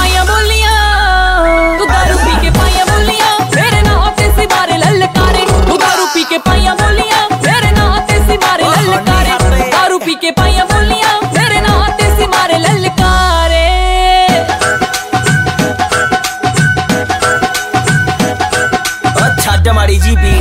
पाइया बोलियां, तू दारू पी के पाइया बोलियां, मेरे नाम ते सी मारे ललकारे। तू दारू पी के पाइया बोलियां, मेरे नाम ते सी मारे ललकारे। दारू पी के पाइया बोलियां, मेरे नाम ते सी मारे ललकारे। अच्छा माड़ी जी